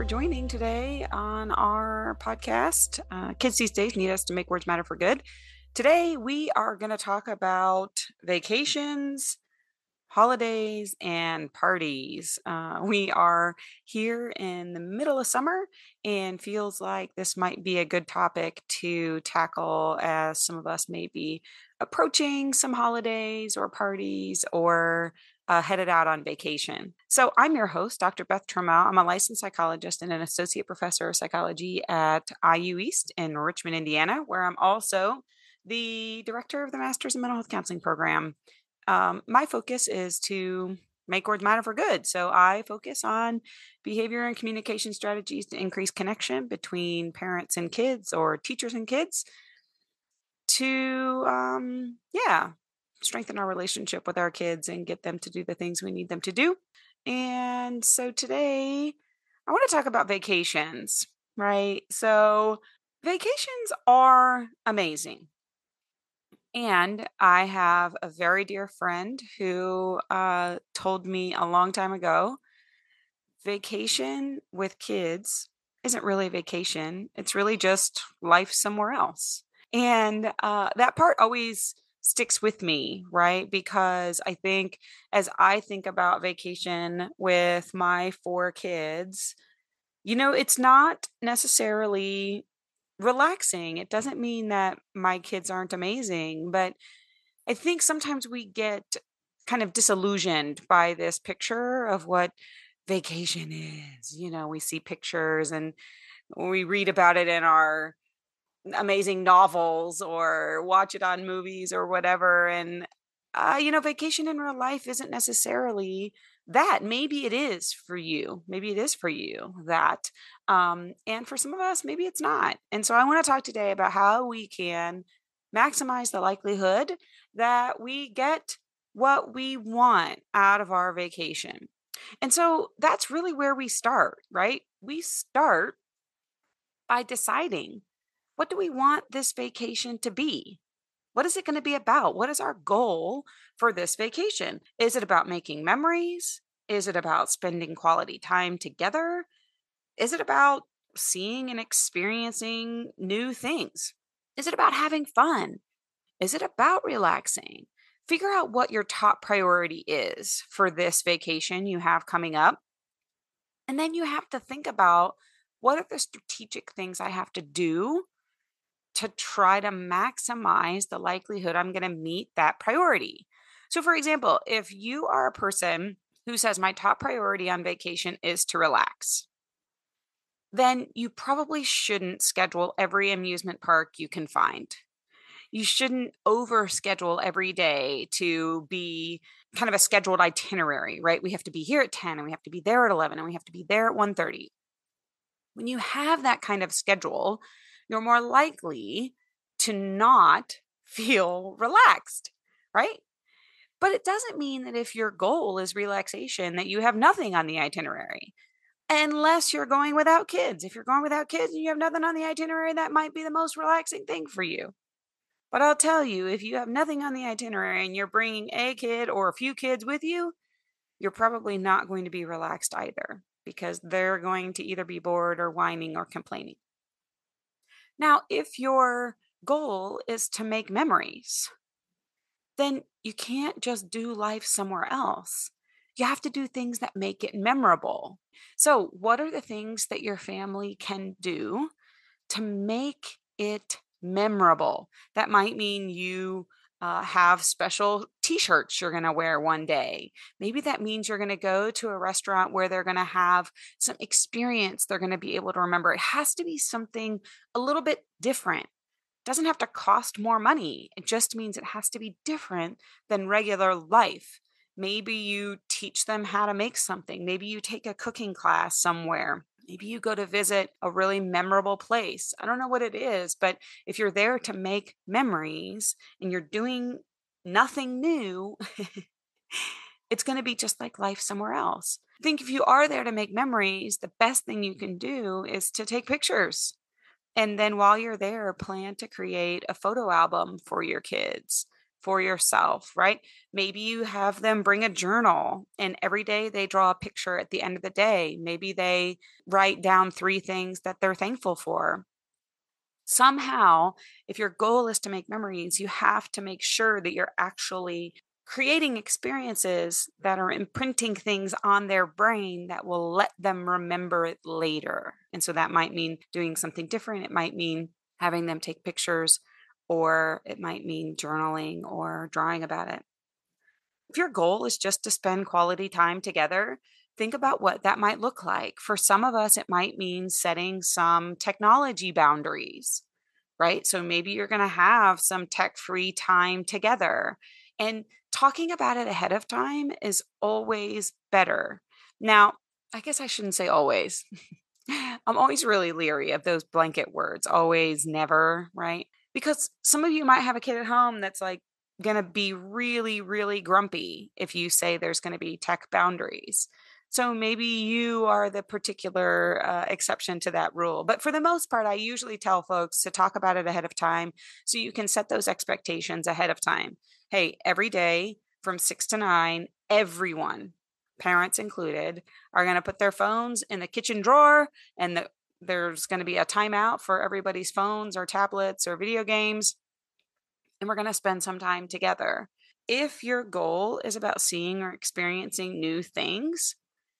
for joining today on our podcast. Kids these days need us to make words matter for good. Today, we are going to talk about vacations, holidays, and parties. We are here in the middle of summer and feels like this might be a good topic to tackle as some of us may be approaching some holidays or parties or headed out on vacation. So, I'm your host, Dr. Beth Trammell. I'm a licensed psychologist and an associate professor of psychology at IU East in Richmond, Indiana, where I'm also the director of the Masters in Mental Health Counseling program. My focus is to make words matter for good. So I focus on behavior and communication strategies to increase connection between parents and kids or teachers and kids to, strengthen our relationship with our kids and get them to do the things we need them to do. And so today I want to talk about vacations, right? So vacations are amazing. And I have a very dear friend who told me a long time ago vacation with kids isn't really a vacation, it's really just life somewhere else. And that part always sticks with me, right? Because I think as I think about vacation with my four kids, it's not necessarily relaxing. It doesn't mean that my kids aren't amazing, but I think sometimes we get kind of disillusioned by this picture of what vacation is. We see pictures and we read about it in our amazing novels or watch it on movies or whatever. And, vacation in real life isn't necessarily that. Maybe it is for you. Maybe it is for you that. And for some of us, maybe it's not. And so I want to talk today about how we can maximize the likelihood that we get what we want out of our vacation. And so that's really where we start, right? We start by deciding, what do we want this vacation to be? What is it going to be about? What is our goal for this vacation? Is it about making memories? Is it about spending quality time together? Is it about seeing and experiencing new things? Is it about having fun? Is it about relaxing? Figure out what your top priority is for this vacation you have coming up. And then you have to think about, what are the strategic things I have to do to try to maximize the likelihood I'm going to meet that priority. So, for example, if you are a person who says, my top priority on vacation is to relax, then you probably shouldn't schedule every amusement park you can find. You shouldn't overschedule every day to be kind of a scheduled itinerary, right? We have to be here at 10 and we have to be there at 11 and we have to be there at 1:30. When you have that kind of schedule, you're more likely to not feel relaxed, right? But it doesn't mean that if your goal is relaxation, that you have nothing on the itinerary, unless you're going without kids. If you're going without kids and you have nothing on the itinerary, that might be the most relaxing thing for you. But I'll tell you, if you have nothing on the itinerary and you're bringing a kid or a few kids with you, you're probably not going to be relaxed either, because they're going to either be bored or whining or complaining. Now, if your goal is to make memories, then you can't just do life somewhere else. You have to do things that make it memorable. So, what are the things that your family can do to make it memorable? That might mean you have special t shirts you're going to wear one day. Maybe that means you're going to go to a restaurant where they're going to have some experience they're going to be able to remember. It has to be something a little bit different. It doesn't have to cost more money. It just means it has to be different than regular life. Maybe you teach them how to make something. Maybe you take a cooking class somewhere. Maybe you go to visit a really memorable place. I don't know what it is, but if you're there to make memories and you're doing nothing new, it's going to be just like life somewhere else. I think if you are there to make memories, the best thing you can do is to take pictures. And then while you're there, plan to create a photo album for your kids for yourself, right? Maybe you have them bring a journal and every day they draw a picture at the end of the day. Maybe they write down three things that they're thankful for. Somehow, if your goal is to make memories, you have to make sure that you're actually creating experiences that are imprinting things on their brain that will let them remember it later. And so that might mean doing something different. It might mean having them take pictures, or it might mean journaling or drawing about it. If your goal is just to spend quality time together, think about what that might look like. For some of us, it might mean setting some technology boundaries, right? So maybe you're going to have some tech free time together. And talking about it ahead of time is always better. Now, I guess I shouldn't say always. I'm always really leery of those blanket words, always, never, right? Because some of you might have a kid at home that's like going to be really, really grumpy if you say there's going to be tech boundaries. So maybe you are the particular exception to that rule. But for the most part, I usually tell folks to talk about it ahead of time so you can set those expectations ahead of time. Hey, every day from 6 to 9, everyone, parents included, are going to put their phones in the kitchen drawer, and there's going to be a timeout for everybody's phones or tablets or video games, and we're going to spend some time together. If your goal is about seeing or experiencing new things,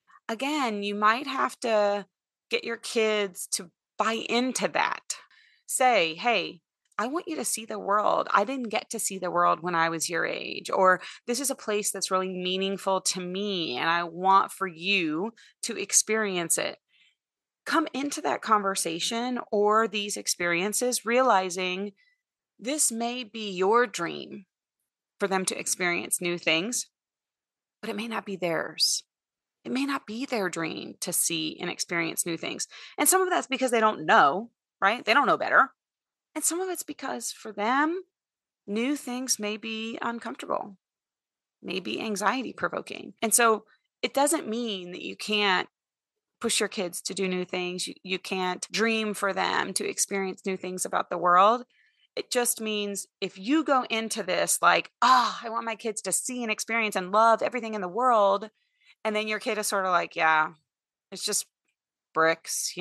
again, you might have to get your kids to buy into that. Say, hey, I want you to see the world. I didn't get to see the world when I was your age. Or this is a place that's really meaningful to me, and I want for you to experience it. Come into that conversation or these experiences realizing this may be your dream for them to experience new things, but it may not be theirs. It may not be their dream to see and experience new things. And some of that's because they don't know, right? They don't know better. And some of it's because for them, new things may be uncomfortable, may be anxiety provoking. And so it doesn't mean that you can't push your kids to do new things. You can't dream for them to experience new things about the world. It just means if you go into this like, oh, I want my kids to see and experience and love everything in the world. And then your kid is sort of like, yeah, it's just bricks,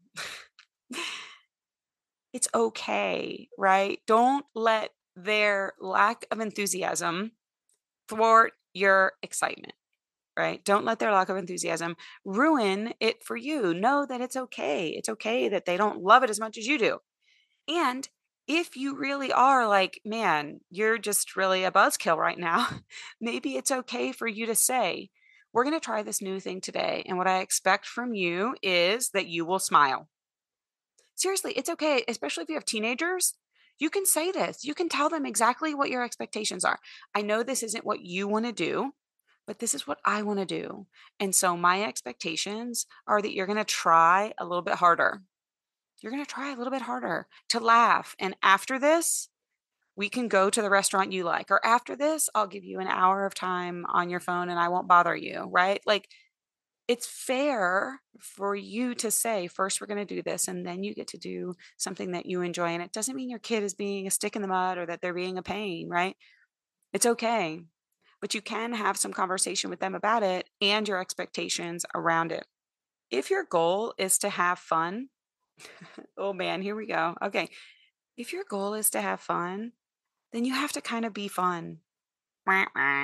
It's okay, right? Don't let their lack of enthusiasm thwart your excitement, right? Don't let their lack of enthusiasm ruin it for you. Know that it's okay. It's okay that they don't love it as much as you do. And if you really are like, man, you're just really a buzzkill right now, maybe it's okay for you to say, we're going to try this new thing today. And what I expect from you is that you will smile. Seriously, it's okay, especially if you have teenagers. You can say this. You can tell them exactly what your expectations are. I know this isn't what you want to do, but this is what I want to do. And so my expectations are that you're going to try a little bit harder. You're going to try a little bit harder to laugh. And after this, we can go to the restaurant you like. Or after this, I'll give you an hour of time on your phone and I won't bother you, right? Like it's fair for you to say, first, we're going to do this, and then you get to do something that you enjoy. And it doesn't mean your kid is being a stick in the mud or that they're being a pain, right? It's okay. But you can have some conversation with them about it and your expectations around it. If your goal is to have fun, oh man, here we go. Okay. If your goal is to have fun, then you have to kind of be fun. Wah, wah.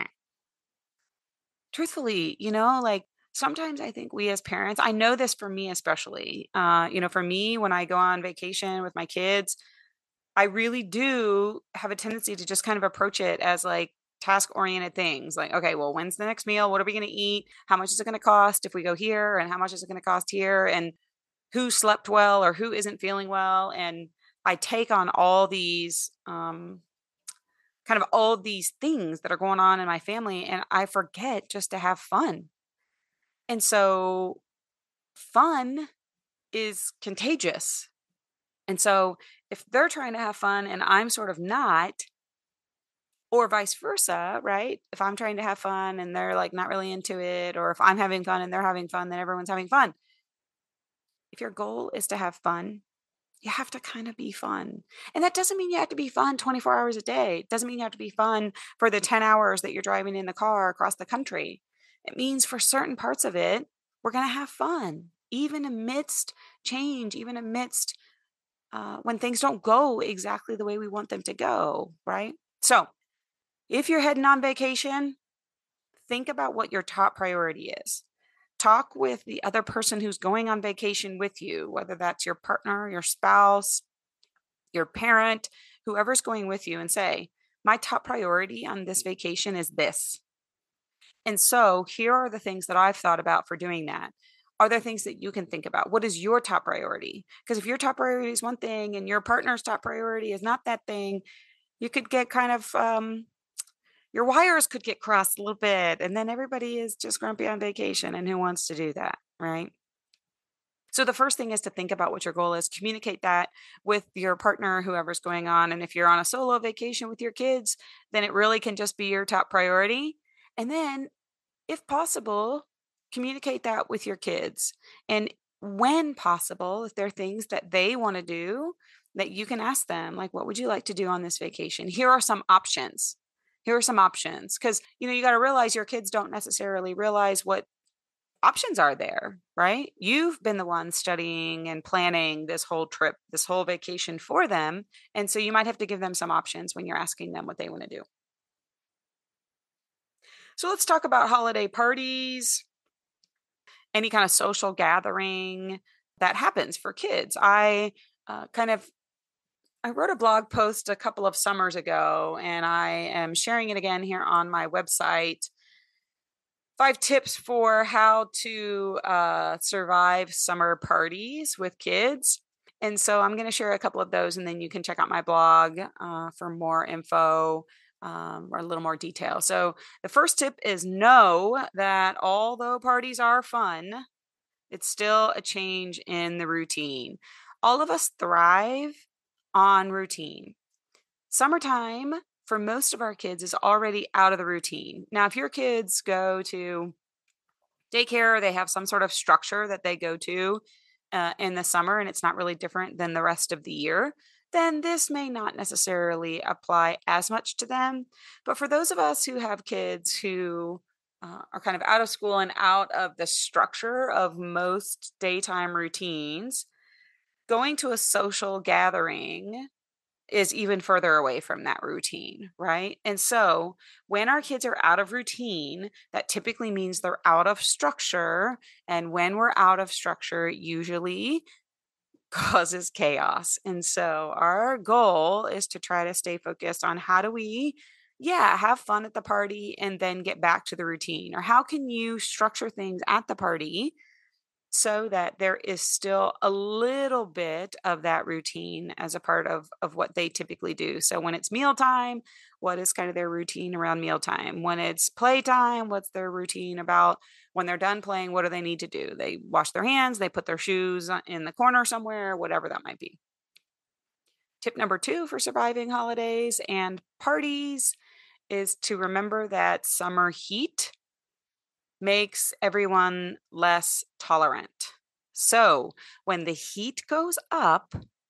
Truthfully, like sometimes I think we as parents, I know this for me especially, for me, when I go on vacation with my kids, I really do have a tendency to just kind of approach it as like task oriented things. Like, okay, well, when's the next meal? What are we going to eat? How much is it going to cost if we go here? And how much is it going to cost here? And who slept well or who isn't feeling well? And I take on all these, kind of all these things that are going on in my family, and I forget just to have fun. And so fun is contagious. And so if they're trying to have fun and I'm sort of not, or vice versa, right? If I'm trying to have fun and they're like not really into it, or if I'm having fun and they're having fun, then everyone's having fun. If your goal is to have fun, you have to kind of be fun. And that doesn't mean you have to be fun 24 hours a day. It doesn't mean you have to be fun for the 10 hours that you're driving in the car across the country. It means for certain parts of it, we're going to have fun, even amidst change, even amidst when things don't go exactly the way we want them to go, right? So if you're heading on vacation, think about what your top priority is. Talk with the other person who's going on vacation with you, whether that's your partner, your spouse, your parent, whoever's going with you, and say, my top priority on this vacation is this. And so here are the things that I've thought about for doing that. Are there things that you can think about? What is your top priority? Because if your top priority is one thing and your partner's top priority is not that thing, you could get kind of your wires could get crossed a little bit, and then everybody is just grumpy on vacation, and who wants to do that, right? So the first thing is to think about what your goal is, communicate that with your partner, whoever's going on. And if you're on a solo vacation with your kids, then it really can just be your top priority. And then, if possible, communicate that with your kids. And when possible, if there are things that they want to do, that you can ask them, like, what would you like to do on this vacation? Here are some options. Here are some options. Because, you got to realize your kids don't necessarily realize what options are there, right? You've been the one studying and planning this whole trip, this whole vacation for them. And so you might have to give them some options when you're asking them what they want to do. So let's talk about holiday parties, any kind of social gathering that happens for kids. Uh, kind of I wrote a blog post a couple of summers ago, and I am sharing it again here on my website. 5 tips for how to survive summer parties with kids. And so I'm going to share a couple of those, and then you can check out my blog for more info or a little more detail. So the first tip is know that although parties are fun, it's still a change in the routine. All of us thrive on routine. Summertime for most of our kids is already out of the routine. Now, if your kids go to daycare, they have some sort of structure that they go to in the summer, and it's not really different than the rest of the year, then this may not necessarily apply as much to them. But for those of us who have kids who are kind of out of school and out of the structure of most daytime routines, going to a social gathering is even further away from that routine, right? And so when our kids are out of routine, that typically means they're out of structure. And when we're out of structure, it usually causes chaos. And so our goal is to try to stay focused on how do we, yeah, have fun at the party and then get back to the routine? Or how can you structure things at the party so that there is still a little bit of that routine as a part of what they typically do. So when it's mealtime, what is kind of their routine around mealtime? When it's playtime, what's their routine about when they're done playing? What do they need to do? They wash their hands, they put their shoes in the corner somewhere, whatever that might be. Tip number 2 for surviving holidays and parties is to remember that summer heat makes everyone less tolerant. So when the heat goes up,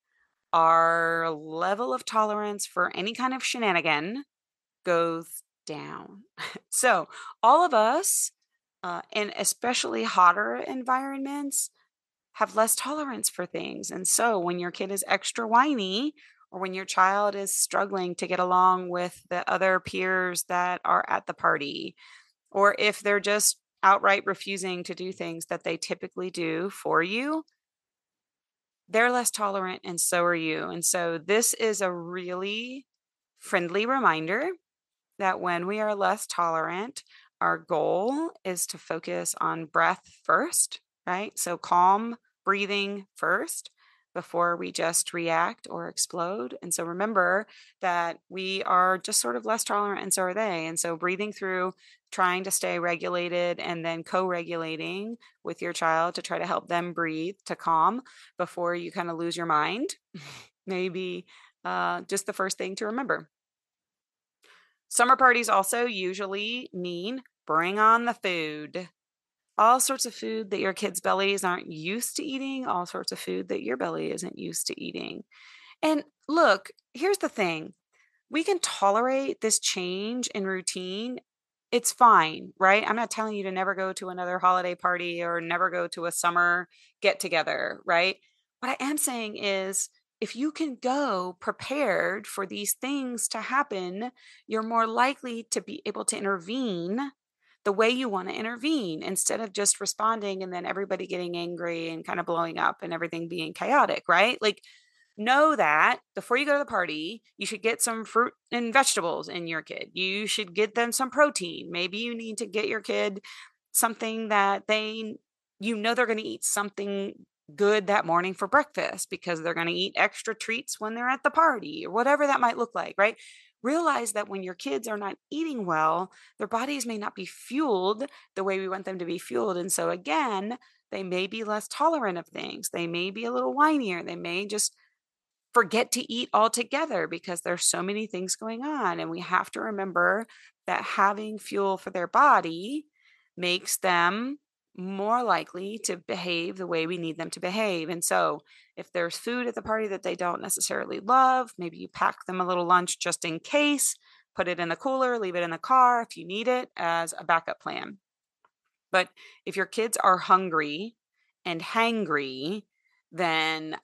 our level of tolerance for any kind of shenanigan goes down. So all of us, in especially hotter environments, have less tolerance for things. And so when your kid is extra whiny, or when your child is struggling to get along with the other peers that are at the party, or if they're just outright refusing to do things that they typically do for you, they're less tolerant and so are you. And so this is a really friendly reminder that when we are less tolerant, our goal is to focus on breath first, right? So calm breathing first before we just react or explode. And so remember that we are just sort of less tolerant and so are they. And so breathing through, trying to stay regulated and then co-regulating with your child to try to help them breathe to calm before you kind of lose your mind. Maybe just the first thing to remember. Summer parties also usually mean bring on the food. all sorts of food that your kids' bellies aren't used to eating, all sorts of food that your belly isn't used to eating. And look, here's the thing, we can tolerate this change in routine. It's fine, right? I'm not telling you to never go to another holiday party or never go to a summer get together, right? What I am saying is, if you can go prepared for these things to happen, you're more likely to be able to intervene the way you want to intervene instead of just responding and then everybody getting angry and kind of blowing up and everything being chaotic, right? Like, know that before you go to the party, you should get some fruit and vegetables in your kid. You should get them some protein. Maybe you need to get your kid something that they're going to eat something good that morning for breakfast because they're going to eat extra treats when they're at the party or whatever that might look like, right? Realize that when your kids are not eating well, their bodies may not be fueled the way we want them to be fueled. And so, again, they may be less tolerant of things. They may be a little whinier. They may just forget to eat altogether because there's so many things going on. And we have to remember that having fuel for their body makes them more likely to behave the way we need them to behave. And so, if there's food at the party that they don't necessarily love, maybe you pack them a little lunch just in case, put it in the cooler, leave it in the car if you need it as a backup plan. But if your kids are hungry and hangry, then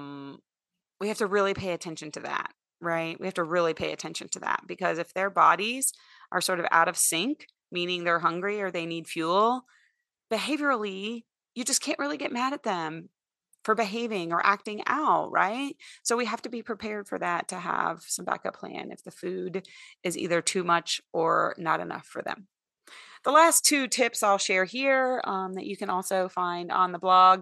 we have to really pay attention to that, right? We have to really pay attention to that because if their bodies are sort of out of sync, meaning they're hungry or they need fuel, behaviorally, you just can't really get mad at them for behaving or acting out, right? So we have to be prepared for that to have some backup plan if the food is either too much or not enough for them. The last two tips I'll share here that you can also find on the blog.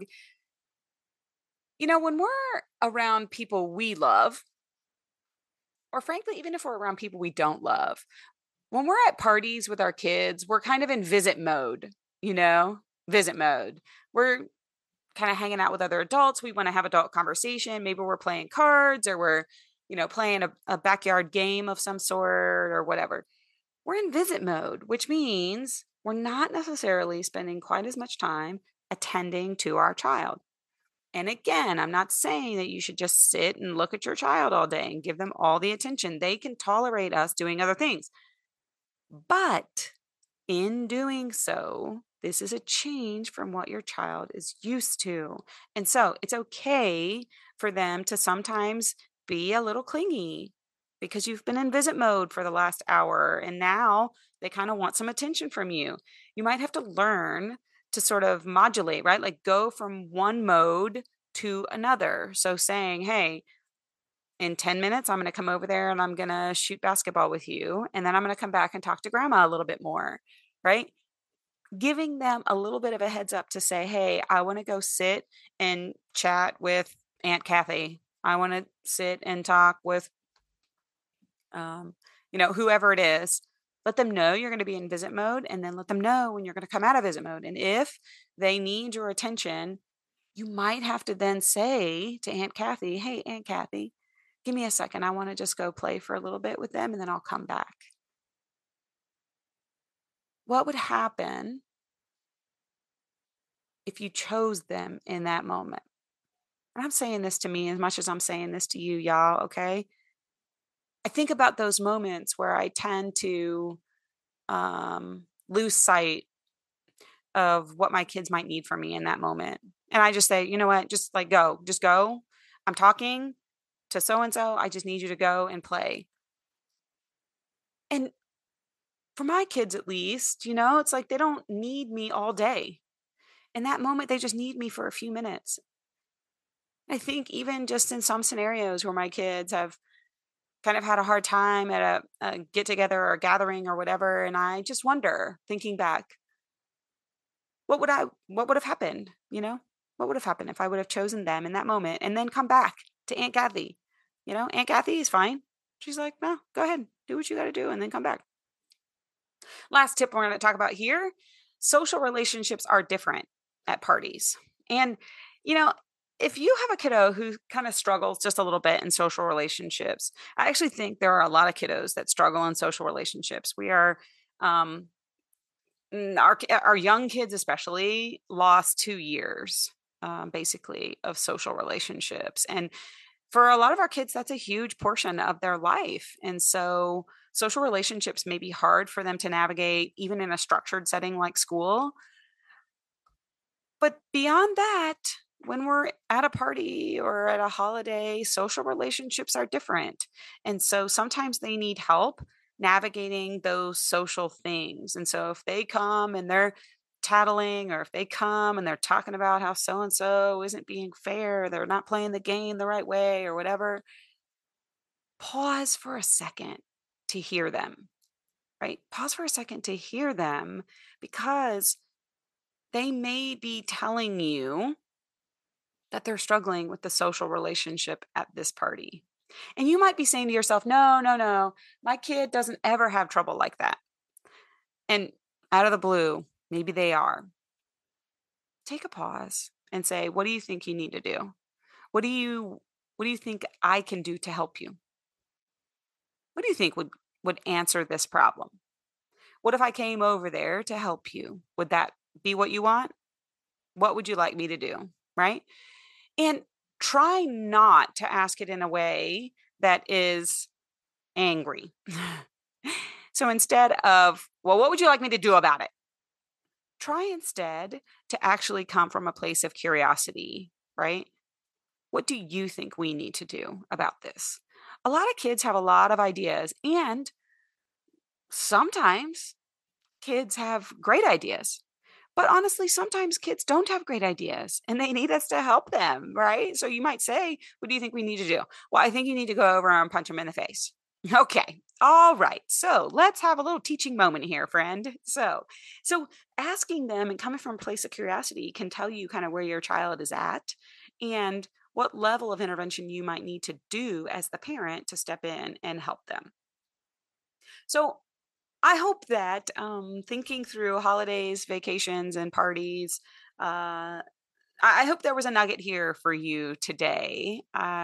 When we're around people we love, or frankly, even if we're around people we don't love, when we're at parties with our kids, we're kind of in visit mode, you know, visit mode. We're kind of hanging out with other adults. We want to have adult conversation. Maybe we're playing cards or we're, playing a backyard game of some sort or whatever. We're in visit mode, which means we're not necessarily spending quite as much time attending to our child. And again, I'm not saying that you should just sit and look at your child all day and give them all the attention. They can tolerate us doing other things. But in doing so, this is a change from what your child is used to. And so it's okay for them to sometimes be a little clingy because you've been in visit mode for the last hour and now they kind of want some attention from you. You might have to learn to sort of modulate, right? Like go from one mode to another. So saying, hey, in 10 minutes, I'm going to come over there and I'm going to shoot basketball with you. And then I'm going to come back and talk to grandma a little bit more, right? Giving them a little bit of a heads up to say, hey, I want to go sit and chat with Aunt Kathy. I want to sit and talk with, whoever it is. Let them know you're going to be in visit mode and then let them know when you're going to come out of visit mode. And if they need your attention, you might have to then say to Aunt Kathy, hey, Aunt Kathy, give me a second. I want to just go play for a little bit with them and then I'll come back. What would happen if you chose them in that moment? And I'm saying this to me as much as I'm saying this to you, y'all, okay? I think about those moments where I tend to lose sight of what my kids might need from me in that moment. And I just say, you know what, just like go, just go. I'm talking to so and so. I just need you to go and play. And for my kids, at least, it's like they don't need me all day. In that moment, they just need me for a few minutes. I think even just in some scenarios where my kids have kind of had a hard time at a get together or a gathering or whatever, and I just wonder, thinking back, what would have happened? What would have happened if I would have chosen them in that moment and then come back to Aunt Kathy? Aunt Kathy is fine. She's like, no, go ahead, do what you got to do, and then come back. Last tip we're going to talk about here: social relationships are different at parties, and you know if you have a kiddo who kind of struggles just a little bit in social relationships, I actually think there are a lot of kiddos that struggle in social relationships. We are, um, our young kids especially lost 2 years, basically, of social relationships, and for a lot of our kids, that's a huge portion of their life. And so social relationships may be hard for them to navigate, even in a structured setting like school. But beyond that, when we're at a party or at a holiday, social relationships are different. And so sometimes they need help navigating those social things. And so if they come and they're tattling, or if they come and they're talking about how so and so isn't being fair, they're not playing the game the right way, or whatever, pause for a second to hear them, right? Pause for a second to hear them, because they may be telling you that they're struggling with the social relationship at this party. And you might be saying to yourself, no, no, no, my kid doesn't ever have trouble like that. And out of the blue, maybe they are. Take a pause and say, what do you think you need to do? What do you what do you think I can do to help you? What do you think would answer this problem? What if I came over there to help you? Would that be what you want? What would you like me to do? Right? And try not to ask it in a way that is angry. So instead of, well, what would you like me to do about it? Try instead to actually come from a place of curiosity, right? What do you think we need to do about this? A lot of kids have a lot of ideas, and sometimes kids have great ideas. But honestly, sometimes kids don't have great ideas and they need us to help them, right? So you might say, what do you think we need to do? Well, I think you need to go over and punch them in the face. Okay. All right. So let's have a little teaching moment here, friend. So asking them and coming from a place of curiosity can tell you kind of where your child is at and what level of intervention you might need to do as the parent to step in and help them. So I hope that thinking through holidays, vacations, and parties, I hope there was a nugget here for you today.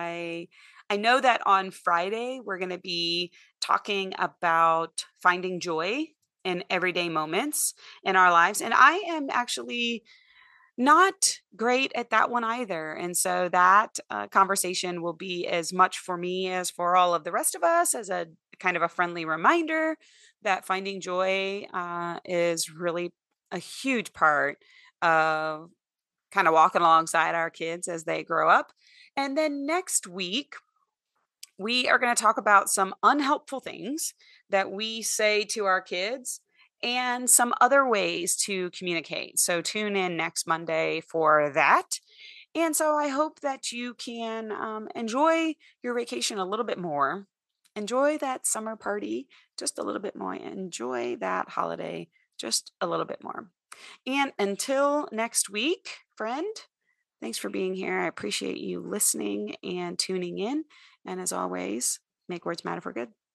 I know that on Friday we're going to be talking about finding joy in everyday moments in our lives, and I am actually not great at that one either. And so that conversation will be as much for me as for all of the rest of us, as a kind of a friendly reminder that finding joy is really a huge part of kind of walking alongside our kids as they grow up. And then next week, we are going to talk about some unhelpful things that we say to our kids and some other ways to communicate. So tune in next Monday for that. And so I hope that you can enjoy your vacation a little bit more. Enjoy that summer party just a little bit more. Enjoy that holiday just a little bit more. And until next week, friend, thanks for being here. I appreciate you listening and tuning in. And as always, make words matter for good.